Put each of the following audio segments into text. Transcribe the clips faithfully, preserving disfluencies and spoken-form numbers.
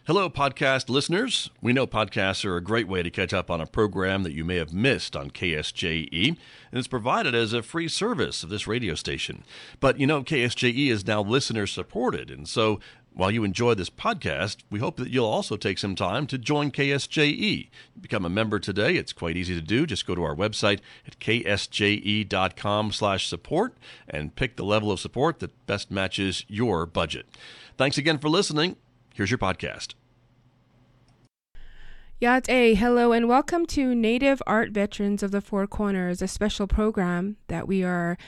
Hello, podcast listeners. We know podcasts are a great way to catch up on a program that you may have missed on K S J E, and it's provided as a free service of this radio station. But you know, K S J E is now listener supported, and so while you enjoy this podcast, we hope that you'll also take some time to join K S J E. Become a member today. It's quite easy to do. Just go to our website at k s j e dot com slash support and pick the level of support that best matches your budget. Thanks again for listening. Here's your podcast. Yate, hello, and welcome to Native Art Veterans of the Four Corners, a special program that we are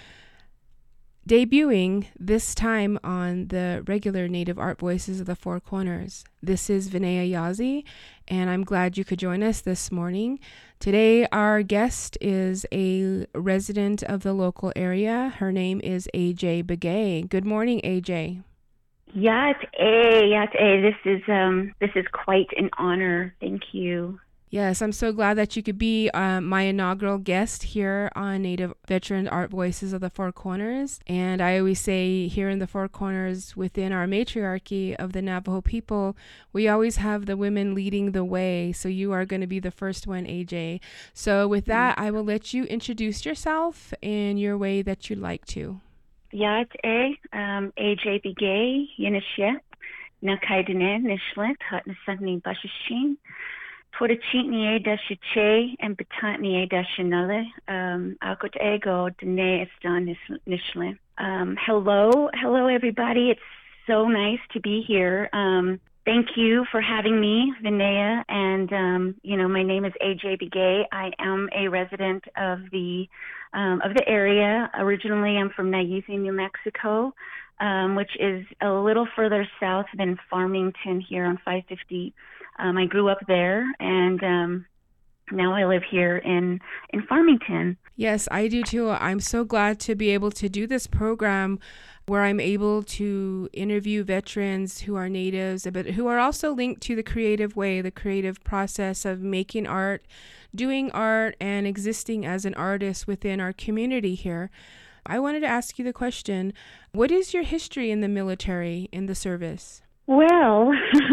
debuting this time on the regular Native Art Voices of the Four Corners. This is Vinaya Yazi, and I'm glad you could join us this morning. Today, our guest is a resident of the local area. Her name is A J Begay. Good morning, A J. Yat A, Yat A. This is um, this is quite an honor. Thank you. Yes, I'm so glad that you could be uh, my inaugural guest here on Native Veteran Art Voices of the Four Corners. And I always say here in the Four Corners, within our matriarchy of the Navajo people, we always have the women leading the way. So you are going to be the first one, A J. So with that, I will let you introduce yourself in your way that you'd like to. Yat A, um, A J Begay, Yinishye, Nakaidene, Nishlet, Hatnasani Bashashin, Twitachitnie Dashiche, and Betantnie Dashinale, um, Akut Ego, Dene Estan Nishle. Um, hello, hello everybody. It's so nice to be here. Um, thank you for having me, Vinaya, and, um, you know, my name is A J Begay. I am a resident of the Um, of the area. Originally, I'm from Nayuzi, New Mexico, um, which is a little further south than Farmington here on five fifty. Um, I grew up there, and um, now I live here in, in Farmington. Yes, I do too. I'm so glad to be able to do this program where I'm able to interview veterans who are natives, but who are also linked to the creative way, the creative process of making art, doing art, and existing as an artist within our community here. I wanted to ask you the question, what is your history in the military, in the service? Well,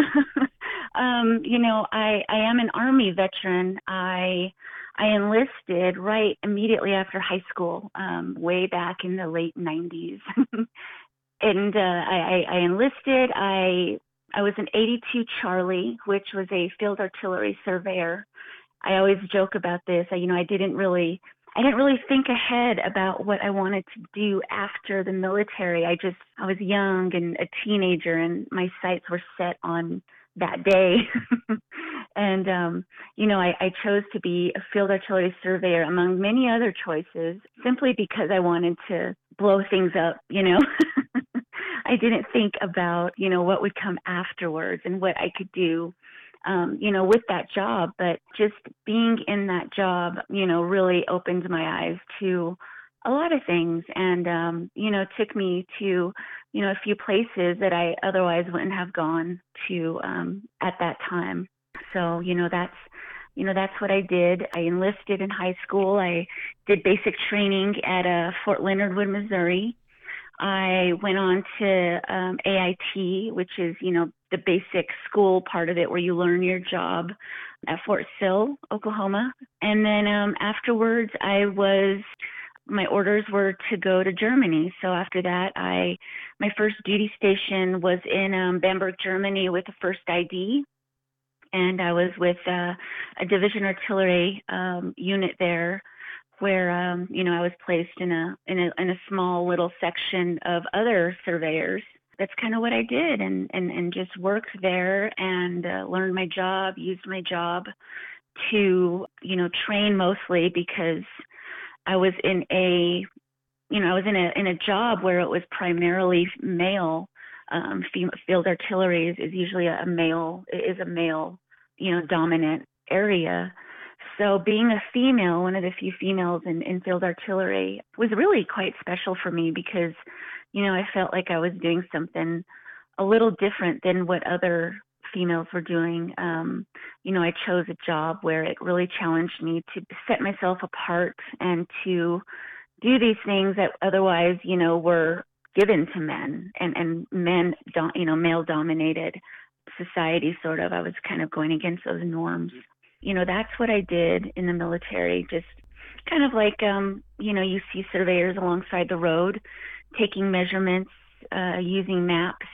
um, you know, I, I am an Army veteran. I I enlisted right immediately after high school, um, way back in the late nineties. and uh, I, I enlisted. I I was an eighty-two Charlie, which was a field artillery surveyor. I always joke about this. I, you know, I didn't really, I didn't really think ahead about what I wanted to do after the military. I just, I was young and a teenager, and my sights were set on that day. and, um, you know, I, I chose to be a field artillery surveyor among many other choices, simply because I wanted to blow things up, you know. I didn't think about, you know, what would come afterwards and what I could do. Um, you know, with that job, but just being in that job, you know, really opened my eyes to a lot of things, and, um, you know, took me to, you know, a few places that I otherwise wouldn't have gone to um, at that time. So, you know, that's, you know, that's what I did. I enlisted in high school. I did basic training at uh, Fort Leonard Wood, Missouri. I went on to um, A I T, which is, you know, the basic school part of it where you learn your job at Fort Sill, Oklahoma. And then um, afterwards, I was, my orders were to go to Germany. So after that, I, my first duty station was in um, Bamberg, Germany with the first I D. And I was with uh, a division artillery um, unit there, where, um, you know, I was placed in a, in a, in a small little section of other surveyors. That's kind of what I did, and, and, and just worked there and uh, learned my job, used my job to, you know, train mostly, because I was in a, you know, I was in a, in a job where it was primarily male. Um, field artillery is, is usually a male, is a male, you know, dominant area. So being a female, one of the few females in, in field artillery, was really quite special for me, because, you know, I felt like I was doing something a little different than what other females were doing. Um, you know, I chose a job where it really challenged me to set myself apart and to do these things that otherwise, you know, were given to men and, and men, do, you know, male dominated. society, sort of. I was kind of going against those norms. You know, that's what I did in the military, just kind of like, um, you know, you see surveyors alongside the road taking measurements, uh, using maps,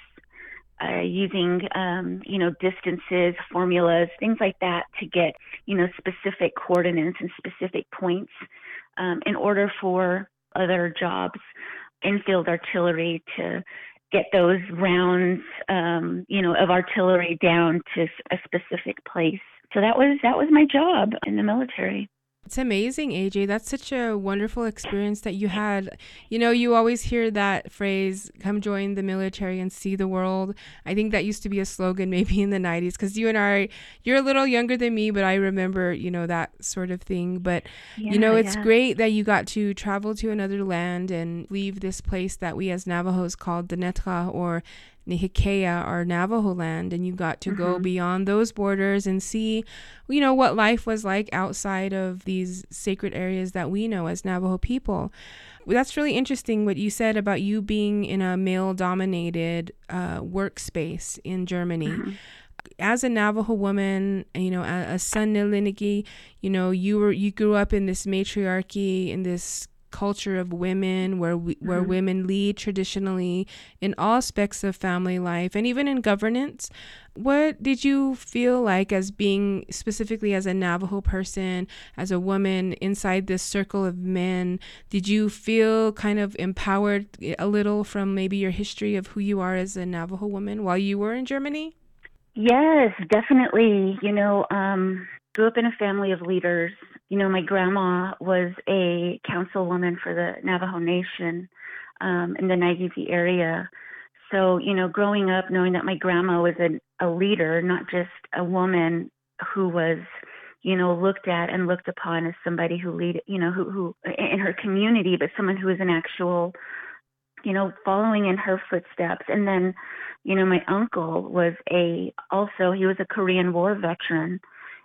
uh, using, um, you know, distances, formulas, things like that to get, you know, specific coordinates and specific points um, in order for other jobs, infield artillery, to get those rounds, um, you know, of artillery down to a specific place. So that was that was my job in the military. It's amazing, A J. That's such a wonderful experience that you had. You know, you always hear that phrase, come join the military and see the world. I think that used to be a slogan maybe in the nineties, because you and I, you're a little younger than me, but I remember, you know, that sort of thing. But, yeah, you know, it's yeah. great that you got to travel to another land and leave this place that we as Navajos called Dinétah or Nehekea, our Navajo land, and you got to mm-hmm. go beyond those borders and see, you know, what life was like outside of these sacred areas that we know as Navajo people. That's really interesting what you said about you being in a male-dominated uh, workspace in Germany. Mm-hmm. As a Navajo woman, you know, a, a Sunnilinigi, you know, you were you grew up in this matriarchy, in this culture of women where we, where mm-hmm. women lead traditionally in all aspects of family life and even in governance. What did you feel like as being specifically as a Navajo person, as a woman inside this circle of men? Did you feel kind of empowered a little from maybe your history of who you are as a Navajo woman while you were in Germany? Yes, definitely. You know, um, grew up in a family of leaders. You know, my grandma was a councilwoman for the Navajo Nation um, in the Nageezi area. So, you know, growing up, knowing that my grandma was a, a leader, not just a woman who was, you know, looked at and looked upon as somebody who lead, you know, who, who in her community, but someone who was an actual, you know, following in her footsteps. And then, you know, my uncle was a, also, he was a Korean War veteran.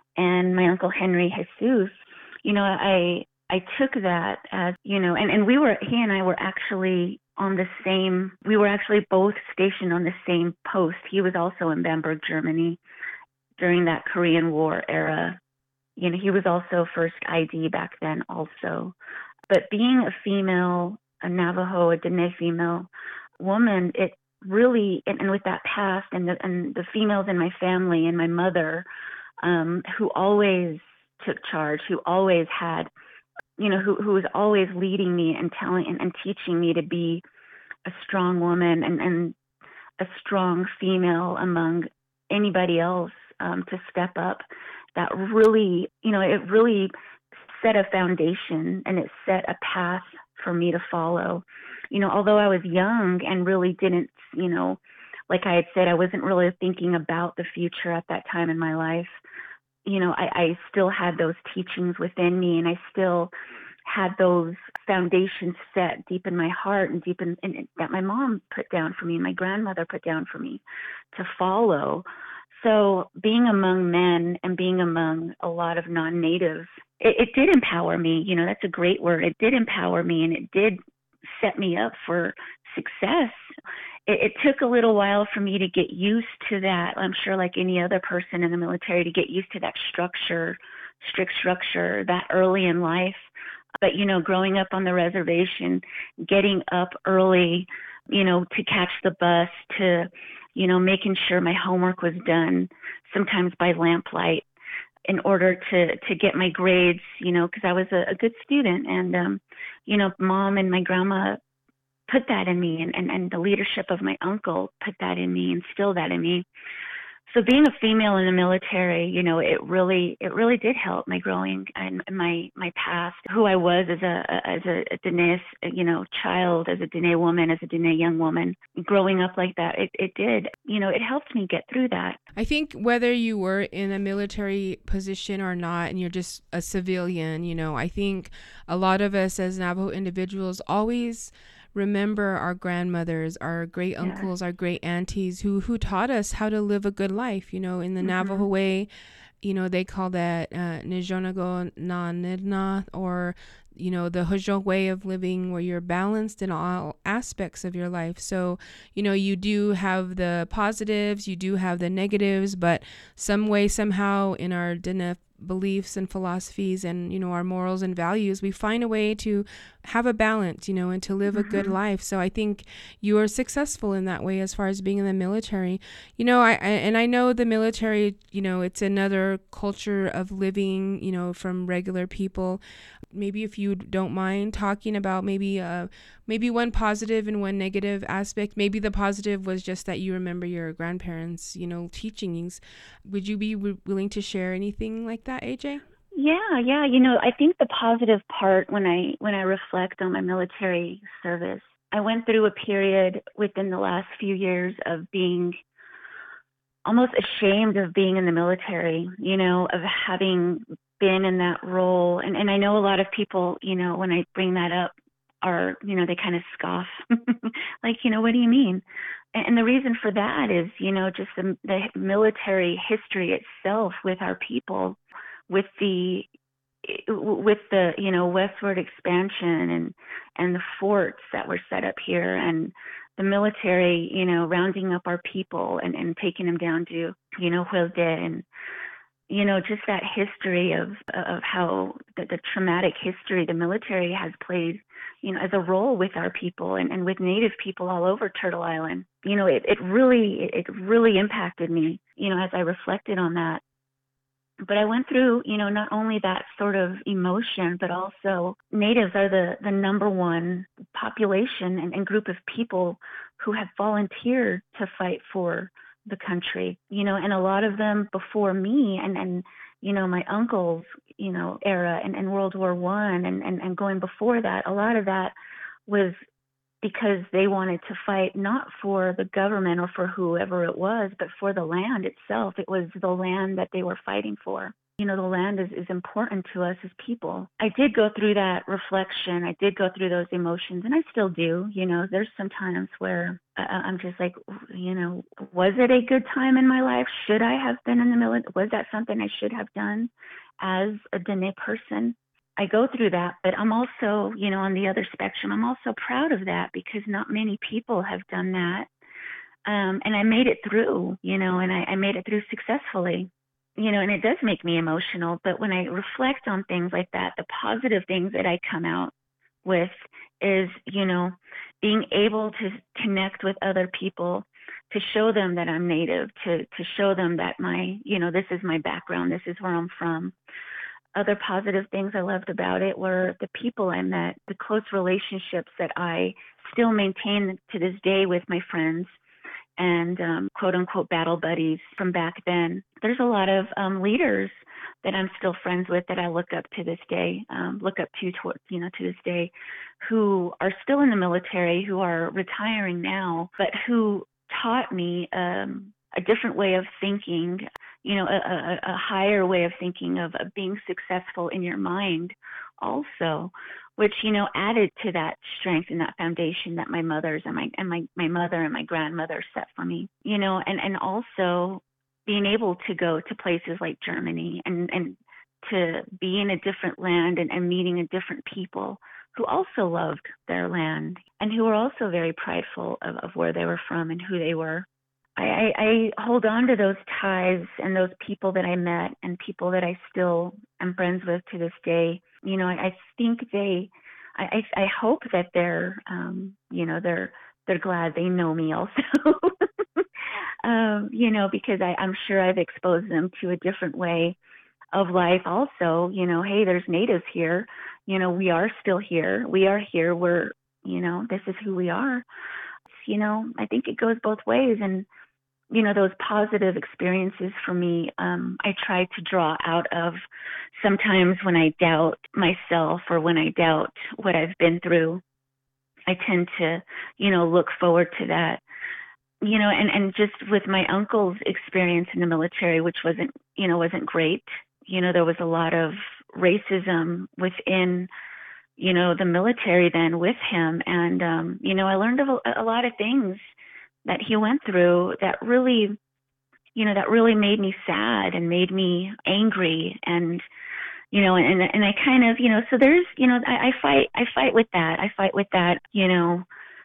And my uncle Henry Jesus, you know, I I took that as, you know, and, and we were, he and I were actually on the same, we were actually both stationed on the same post. He was also in Bamberg, Germany during that Korean War era. You know, he was also first I D back then also. But being a female, a Navajo, a Dene female woman, it really, and, and with that past and the, and the females in my family and my mother, um, who always took charge, who always had, you know, who who was always leading me and telling and, and teaching me to be a strong woman and, and a strong female among anybody else, um, to step up. That really, you know, it really set a foundation and it set a path for me to follow. You know, although I was young and really didn't, you know, like I had said, I wasn't really thinking about the future at that time in my life. You know, I, I still had those teachings within me, and I still had those foundations set deep in my heart and deep in, in that my mom put down for me and my grandmother put down for me to follow. So being among men and being among a lot of non-natives, it, it did empower me. You know, that's a great word. It did empower me, and it did set me up for success. It, it took a little while for me to get used to that. I'm sure like any other person in the military, to get used to that structure, strict structure that early in life. But, you know, growing up on the reservation, getting up early, you know, to catch the bus, to, you know, making sure my homework was done, sometimes by lamplight, in order to, to get my grades, you know, because I was a, a good student. And, um, you know, mom and my grandma put that in me, and, and, and the leadership of my uncle put that in me, instilled that in me. So being a female in the military, you know, it really, it really did help my growing and my, my past, who I was as a, as a, a Dene, you know, child, as a Dene woman, as a Dene young woman, growing up like that. It, it did, you know, it helped me get through that. I think whether you were in a military position or not, and you're just a civilian, you know, I think a lot of us as Navajo individuals always remember our grandmothers, our great uncles, yeah. our great aunties who who taught us how to live a good life, you know, in the mm-hmm. Navajo way. You know, they call that uh, Nijonago na Nidna, or, you know, the Hojo way of living, where you're balanced in all aspects of your life. So, you know, you do have the positives, you do have the negatives, but some way, somehow, in our Dine beliefs and philosophies and, you know, our morals and values, we find a way to have a balance, you know, and to live mm-hmm. a good life. So I think you are successful in that way as far as being in the military. You know, I, I and I know the military, you know, it's another culture of living, you know, from regular people. Maybe if you don't mind talking about maybe uh maybe one positive and one negative aspect. Maybe the positive was just that you remember your grandparents, you know, teachings. Would you be w- willing to share anything like that, A J? Yeah, yeah. You know, I think the positive part when I when I reflect on my military service, I went through a period within the last few years of being almost ashamed of being in the military, you know, of having been in that role. And, and I know a lot of people, you know, when I bring that up are, you know, they kind of scoff, like, you know, what do you mean? And, and the reason for that is, you know, just the, the military history itself with our people, with the, with the, you know, westward expansion and, and the forts that were set up here, and the military, you know, rounding up our people and, and taking them down to, you know, Huelde, and, you know, just that history of of how the, the traumatic history the military has played, you know, as a role with our people and, and with Native people all over Turtle Island. You know, it, it really, it really impacted me, you know, as I reflected on that. But I went through, you know, not only that sort of emotion, but also Natives are the, the number one population and, and group of people who have volunteered to fight for the country, you know, and a lot of them before me and, and you know, my uncle's, you know, era and, and World War One and, and, and going before that, a lot of that was because they wanted to fight not for the government or for whoever it was, but for the land itself. It was the land that they were fighting for. You know, the land is, is important to us as people. I did go through that reflection. I did go through those emotions, and I still do. You know, there's some times where I, I'm just like, you know, was it a good time in my life? Should I have been in the military? Was that something I should have done as a Dene person? I go through that, but I'm also, you know, on the other spectrum, I'm also proud of that because not many people have done that. Um, and I made it through, you know, and I, I made it through successfully. You know, and it does make me emotional, but when I reflect on things like that, the positive things that I come out with is, you know, being able to connect with other people, to show them that I'm Native, to, to show them that my, you know, this is my background, this is where I'm from. Other positive things I loved about it were the people I met, the close relationships that I still maintain to this day with my friends and um, quote unquote battle buddies from back then. There's a lot of um, leaders that I'm still friends with that I look up to this day, um, look up to, toward, you know, to this day, who are still in the military, who are retiring now, but who taught me um, a different way of thinking, you know, a, a, a higher way of thinking of, of being successful in your mind also, which, you know, added to that strength and that foundation that my mothers and my and my, my mother and my grandmother set for me, you know, and, and also being able to go to places like Germany and, and to be in a different land and, and meeting a different people who also loved their land and who were also very prideful of, of where they were from and who they were. I, I, I hold on to those ties and those people that I met and people that I still am friends with to this day. You know, I, I think they, I, I, I hope that they're, um, you know, they're, they're glad they know me also, um, you know, because I, I'm sure I've exposed them to a different way of life also. You know, hey, there's Natives here. You know, we are still here. We are here. We're, you know, this is who we are. You know, I think it goes both ways. And, you know, those positive experiences for me, um, I try to draw out of sometimes when I doubt myself or when I doubt what I've been through. I tend to, you know, look forward to that, you know, and, and just with my uncle's experience in the military, which wasn't, you know, wasn't great. You know, there was a lot of racism within, you know, the military then with him. And, um, you know, I learned a, a lot of things that he went through that really, you know, that really made me sad and made me angry. And, you know, and, and I kind of, you know, so there's, you know, I, I fight, I fight with that. I fight with that, you know,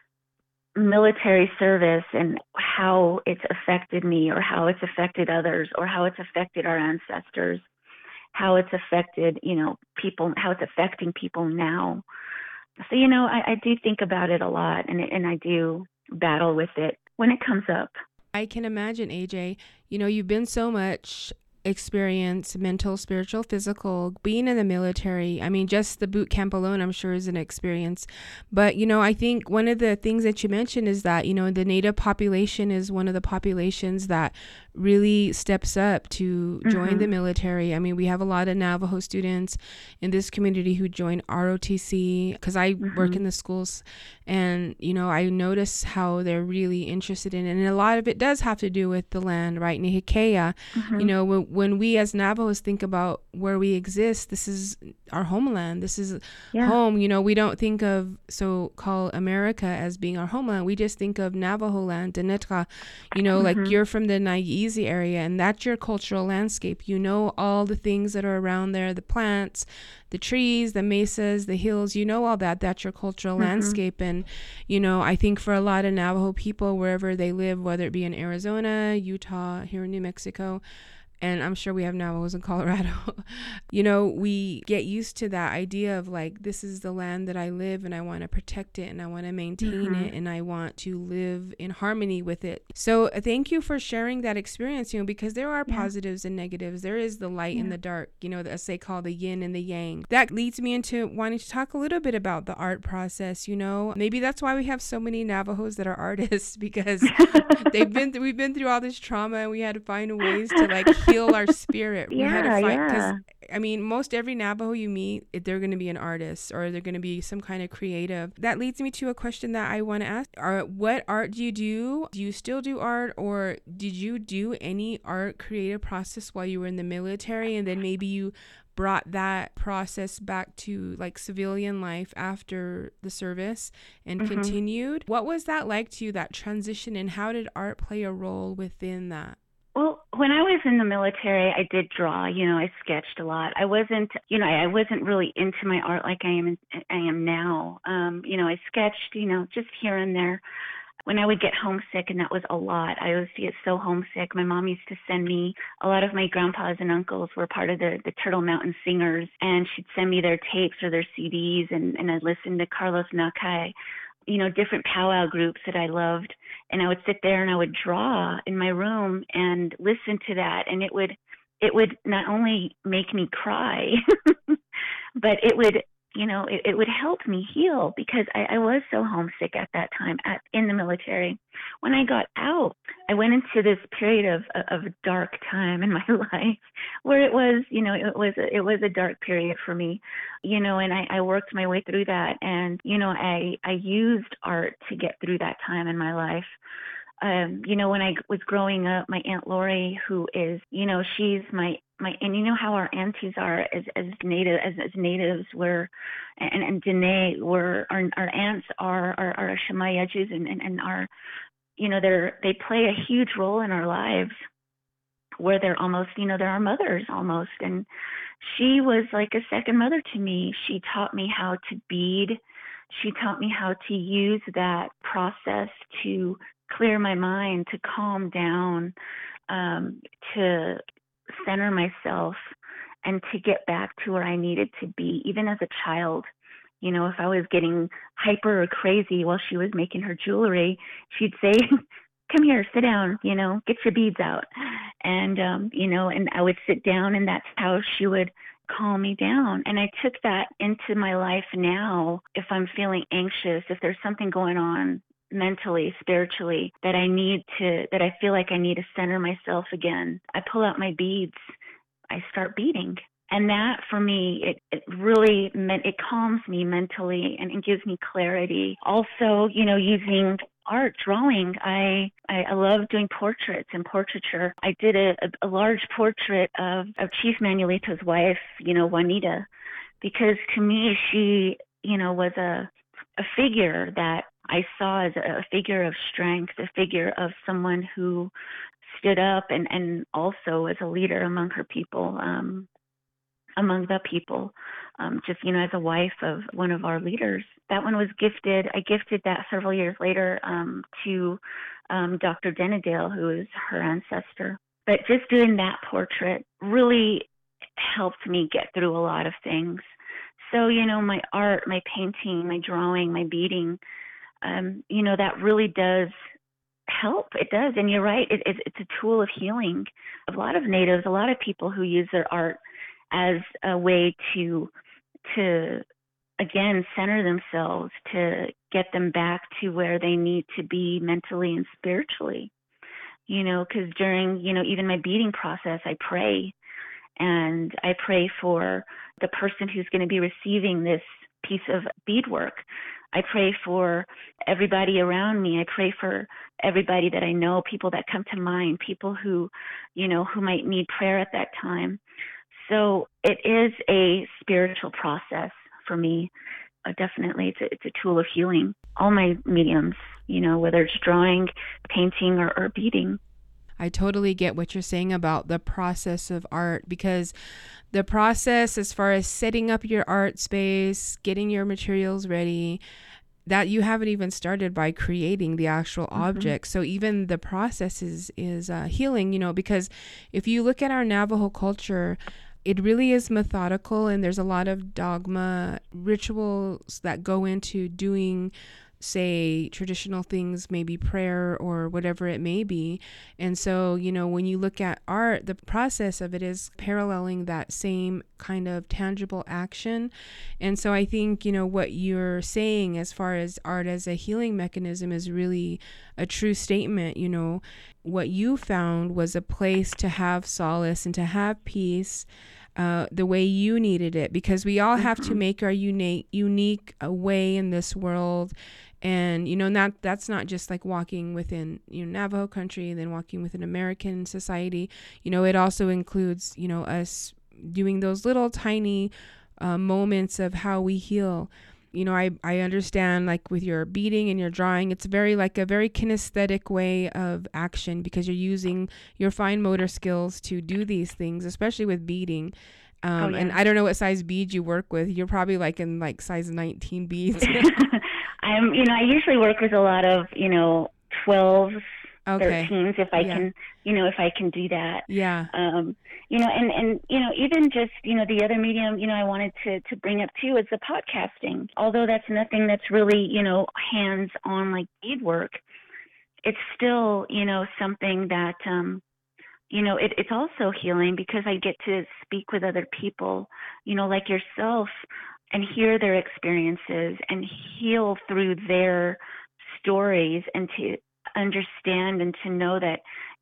military service and how it's affected me or how it's affected others or how it's affected our ancestors, how it's affected, you know, people, how it's affecting people now. So, you know, I, I do think about it a lot, and and I do battle with it when it comes up. I can imagine, A J, you know, you've been so much experience, mental, spiritual, physical, being in the military. I mean, just the boot camp alone, I'm sure, is an experience. But, you know, I think one of the things that you mentioned is that, you know, the Native population is one of the populations that really steps up to join mm-hmm. the military. I mean, we have a lot of Navajo students in this community who join R O T C because I mm-hmm. work in the schools, and, you know, I notice how they're really interested in it. And a lot of it does have to do with the land, right? Nihikea, mm-hmm. you know, when, when we as Navajos think about where we exist, this is our homeland. This is yeah. home. You know, we don't think of so-called America as being our homeland. We just think of Navajo land, Dinetka, you know, mm-hmm. like you're from the Nageezi area, and that's your cultural landscape. You know all the things that are around there, the plants, the trees, the mesas, the hills, you know all that. That's your cultural mm-hmm. landscape. And, you know, I think for a lot of Navajo people, wherever they live, whether it be in Arizona, Utah, here in New Mexico, and I'm sure we have Navajos in Colorado, you know, we get used to that idea of like, this is the land that I live and I want to protect it and I want to maintain mm-hmm. it and I want to live in harmony with it. So uh, thank you for sharing that experience, you know, because there are yeah. positives and negatives. There is the light yeah. and the dark, you know, as they call the yin and the yang. That leads me into wanting to talk a little bit about the art process, you know. Maybe that's why we have so many Navajos that are artists, because they've been th- we've been through all this trauma and we had to find ways to like heal our spirit. Yeah, we had to find, yeah. because I mean, most every Navajo you meet, they're going to be an artist or they're going to be some kind of creative. That leads me to a question that I want to ask. Are, what art do you do? Do you still do art, or did you do any art creative process while you were in the military, and then maybe you brought that process back to like civilian life after the service and mm-hmm. continued? What was that like to you, that transition, and how did art play a role within that? Well, when I was in the military, I did draw. You know, I sketched a lot. I wasn't, you know, I wasn't really into my art like I am. I am now. Um, you know, I sketched, you know, just here and there. When I would get homesick, and that was a lot. I used to get so homesick. My mom used to send me. A lot of my grandpas and uncles were part of the the Turtle Mountain Singers, and she'd send me their tapes or their C Ds, and and I'd listen to Carlos Nakai. You know, different powwow groups that I loved. And I would sit there and I would draw in my room and listen to that. And it would, it would not only make me cry, but it would, you know, it, it would help me heal, because I, I was so homesick at that time at, in the military. When I got out, I went into this period of, of a dark time in my life where it was, you know, it was, a, it was a dark period for me, you know, and I, I worked my way through that. And, you know, I, I used art to get through that time in my life. Um, you know, when I was growing up, my Aunt Lori, who is, you know, she's my, my, and you know how our aunties are as, as native, as, as natives were, and, and Dene were, our, our aunts are, are, are Shamayajus and, and, and our, you know, they're, they play a huge role in our lives, where they're almost, you know, they're our mothers almost. And she was like a second mother to me. She taught me how to bead. She taught me how to use that process to clear my mind, to calm down, um, to center myself, and to get back to where I needed to be, even as a child. You know, if I was getting hyper or crazy while she was making her jewelry, she'd say, come here, sit down, you know, get your beads out. And, um, you know, and I would sit down, and that's how she would calm me down. And I took that into my life now. If I'm feeling anxious, if there's something going on mentally, spiritually, that I need to, that I feel like I need to center myself again, I pull out my beads, I start beading. And that for me, it, it really meant, it calms me mentally, and it gives me clarity. Also, you know, using art, drawing, I, I, I love doing portraits and portraiture. I did a, a, a large portrait of, of Chief Manuelito's wife, you know, Juanita, because to me, she, you know, was a, a figure that I saw as a figure of strength, a figure of someone who stood up and, and also as a leader among her people, um, among the people, um, just, you know, as a wife of one of our leaders. That one was gifted. I gifted that several years later um, to um, Doctor Denadale, who is her ancestor. But just doing that portrait really helped me get through a lot of things. So, you know, my art, my painting, my drawing, my beading, um, you know, that really does help. It does. And you're right. It, it, it's a tool of healing. A lot of natives, a lot of people who use their art as a way to, to again, center themselves, to get them back to where they need to be mentally and spiritually. You know, because during, you know, even my beading process, I pray. And I pray for the person who's going to be receiving this piece of beadwork. I pray for everybody around me. I pray for everybody that I know, people that come to mind, people who, you know, who might need prayer at that time. So it is a spiritual process for me. Uh, definitely, it's a, it's a tool of healing. All my mediums, you know, whether it's drawing, painting, or, or beading. I totally get what you're saying about the process of art, because the process as far as setting up your art space, getting your materials ready, that you haven't even started by creating the actual mm-hmm. object. So even the process is, is uh, healing, you know, because if you look at our Navajo culture, it really is methodical, and there's a lot of dogma rituals that go into doing, say, traditional things, maybe prayer or whatever it may be. And so, you know, when you look at art, the process of it is paralleling that same kind of tangible action. And so I think, you know, what you're saying as far as art as a healing mechanism is really a true statement. You know, what you found was a place to have solace and to have peace, uh, the way you needed it, because we all have to make our unique, unique uh, way in this world. And, you know, not, that's not just like walking within, you know, Navajo country and then walking within American society. You know, it also includes, you know, us doing those little tiny uh, moments of how we heal. You know, I, I understand, like with your beading and your drawing, it's very like a very kinesthetic way of action, because you're using your fine motor skills to do these things, especially with beading. Um, oh, yeah. And I don't know what size beads you work with. You're probably like in like size nineteen beads. I'm, you know, I usually work with a lot of, you know, twelves, okay. thirteens, if I yeah. can, you know, if I can do that. Yeah. Um, you know, and, and, you know, even just, you know, the other medium, you know, I wanted to, to bring up too is the podcasting. Although that's nothing that's really, you know, hands-on like beadwork, it's still, you know, something that, um, you know, it, it's also healing, because I get to speak with other people, you know, like yourself, and hear their experiences and heal through their stories, and to understand and to know that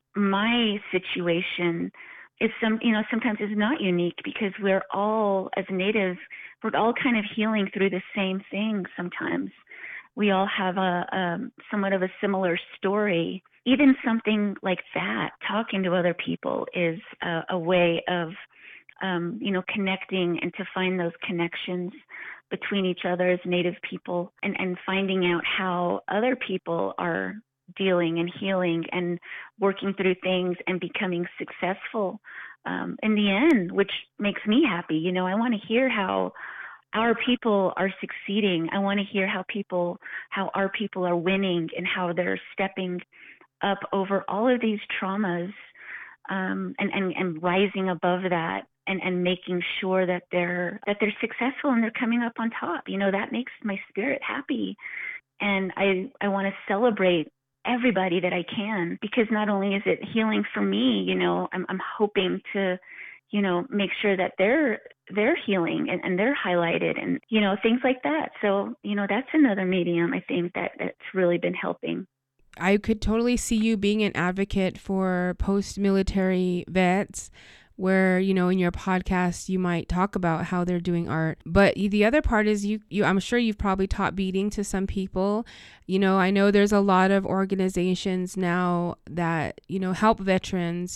my situation is some, you know, sometimes is not unique, because we're all, as natives, we're all kind of healing through the same thing. Sometimes we all have a, a somewhat of a similar story. Even something like that, talking to other people, is a, a way of Um, you know, connecting, and to find those connections between each other as Native people, and, and finding out how other people are dealing and healing and working through things and becoming successful um, in the end, which makes me happy. You know, I want to hear how our people are succeeding. I want to hear how people, how our people are winning, and how they're stepping up over all of these traumas um, and, and, and rising above that. And, and making sure that they're that they're successful and they're coming up on top. You know, that makes my spirit happy. And I, I want to celebrate everybody that I can, because not only is it healing for me, you know, I'm I'm hoping to, you know, make sure that they're they're healing and, and they're highlighted, and, you know, things like that. So, you know, that's another medium I think that, that's really been helping. I could totally see you being an advocate for post-military vets, where, you know, in your podcast, you might talk about how they're doing art. But the other part is you, you, I'm sure you've probably taught beading to some people. You know, I know there's a lot of organizations now that, you know, help veterans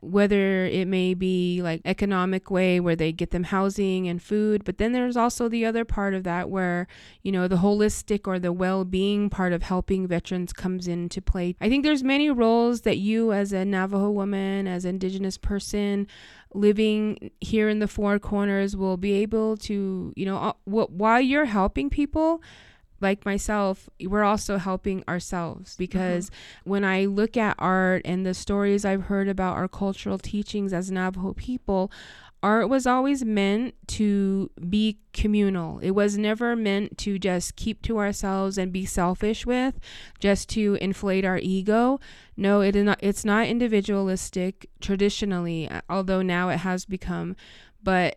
whether it may be like economic way where they get them housing and food, but then there's also the other part of that where, you know, the holistic or the well-being part of helping veterans comes into play. I think there's many roles that you as a Navajo woman, as an Indigenous person living here in the Four Corners will be able to, you know, while you're helping people, like myself, we're also helping ourselves, because mm-hmm. when I look at art and the stories I've heard about our cultural teachings as Navajo people, art was always meant to be communal. It was never meant to just keep to ourselves and be selfish with, just to inflate our ego. No, it is not. It's not individualistic traditionally, although now it has become, but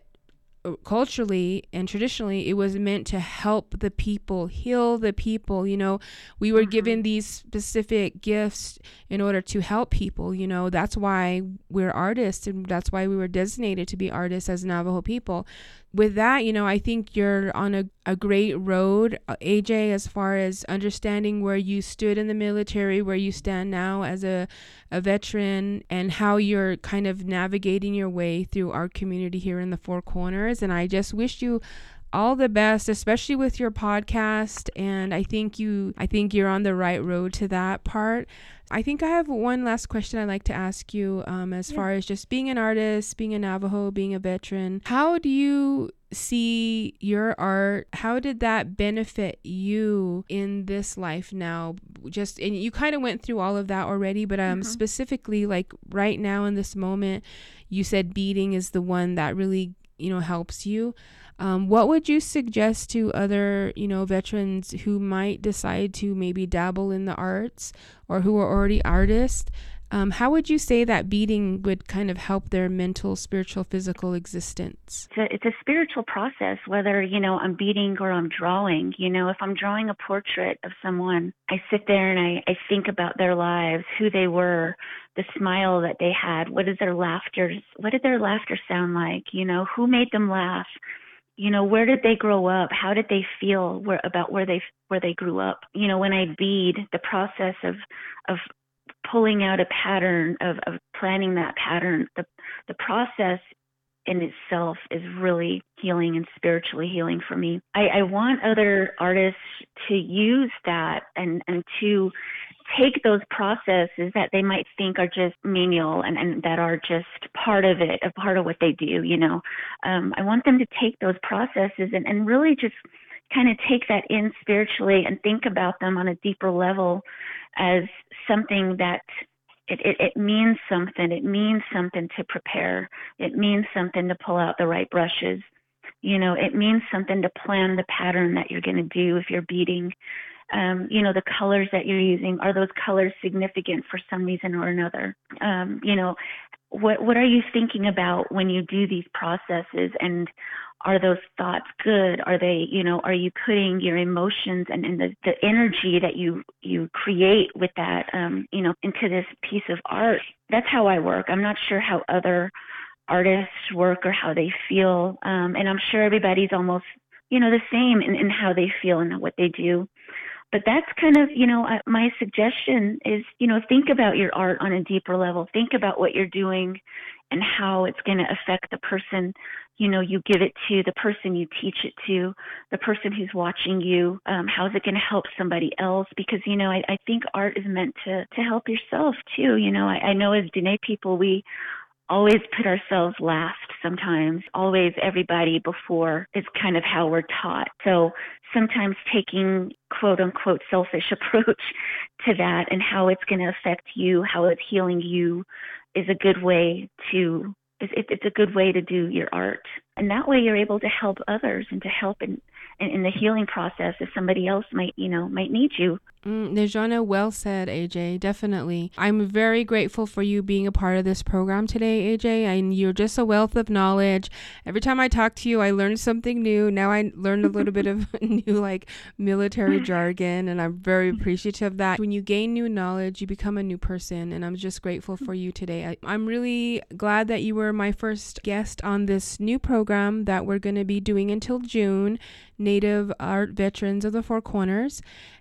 culturally and traditionally, it was meant to help the people, heal the people. You know, we were mm-hmm. given these specific gifts in order to help people. You know, that's why we're artists, and that's why we were designated to be artists as Navajo people. With that, you know, I think you're on a, a great road, A J, as far as understanding where you stood in the military, where you stand now as a, a veteran, and how you're kind of navigating your way through our community here in the Four Corners. And I just wish you all the best, especially with your podcast. And I think you, I think you're on the right road to that part. I think I have one last question I'd like to ask you, um, as yeah. far as just being an artist, being a Navajo, being a veteran. How do you see your art? How did that benefit you in this life now? Just, and you kind of went through all of that already, but um, mm-hmm. specifically, like right now in this moment, you said beading is the one that really, you know, helps you. Um, what would you suggest to other, you know, veterans who might decide to maybe dabble in the arts or who are already artists? Um, how would you say that beading would kind of help their mental, spiritual, physical existence? It's a, it's a spiritual process, whether, you know, I'm beading or I'm drawing. You know, if I'm drawing a portrait of someone, I sit there and I, I think about their lives, who they were, the smile that they had, what is their laughter, what did their laughter sound like? You know, who made them laugh? You know, where did they grow up? How did they feel where, about where they where they grew up? You know, when I bead, the process of of pulling out a pattern, of, of planning that pattern, the the process in itself is really healing and spiritually healing for me. I, I want other artists to use that and, and to take those processes that they might think are just menial and, and that are just part of it, a part of what they do, you know. Um, I want them to take those processes and, and really just kind of take that in spiritually and think about them on a deeper level as something that it, it, it means something. It means something to prepare. It means something to pull out the right brushes. You know, it means something to plan the pattern that you're going to do if you're beading. Um, you know, the colors that you're using, are those colors significant for some reason or another? Um, you know, what what are you thinking about when you do these processes, and are those thoughts good? Are they, you know, are you putting your emotions and, and the, the energy that you, you create with that, um, you know, into this piece of art? That's how I work. I'm not sure how other artists work or how they feel. Um, and I'm sure everybody's almost, you know, the same in, in how they feel and what they do. But that's kind of, you know, uh, my suggestion is, you know, think about your art on a deeper level. Think about what you're doing and how it's going to affect the person, you know, you give it to, the person you teach it to, the person who's watching you. Um, how's it going to help somebody else? Because, you know, I, I think art is meant to, to help yourself too. You know, I, I know as Diné people, we always put ourselves last sometimes, always everybody before is kind of how we're taught. So sometimes taking quote unquote selfish approach to that and how it's going to affect you, how it's healing you is a good way to, it's a good way to do your art. And that way you're able to help others and to help in, in, in the healing process if somebody else might, you know, might need you. Mm, Nejana, well said, A J. Definitely. I'm very grateful for you being a part of this program today, A J. And you're just a wealth of knowledge. Every time I talk to you, I learn something new. Now I learned a little bit of new, like, military jargon, and I'm very appreciative of that. When you gain new knowledge, you become a new person, and I'm just grateful for you today. I, I'm really glad that you were my first guest on this new program that we're going to be doing until June, Native Art Veterans of the Four Corners.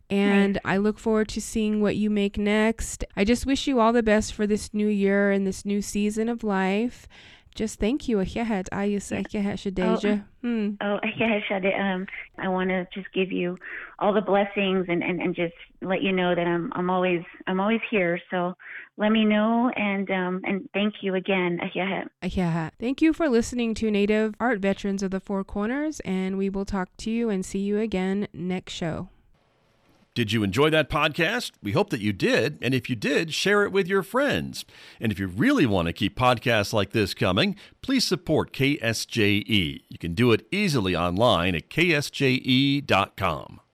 And Nice. I look forward to seeing what you make next. I just wish you all the best for this new year and this new season of life. Just thank you. Ahiahat ayus ahiahat shadeja. Hmm. Oh, yeah, Shade. Um, I want to just give you all the blessings and, and, and just let you know that I'm I'm always I'm always here. So let me know, and um and thank you again. Ahiahat. Ahiahat. Thank you for listening to Native Art Veterans of the Four Corners, and we will talk to you and see you again next show. Did you enjoy that podcast? We hope that you did. And if you did, share it with your friends. And if you really want to keep podcasts like this coming, please support K S J E. You can do it easily online at K S J E dot com.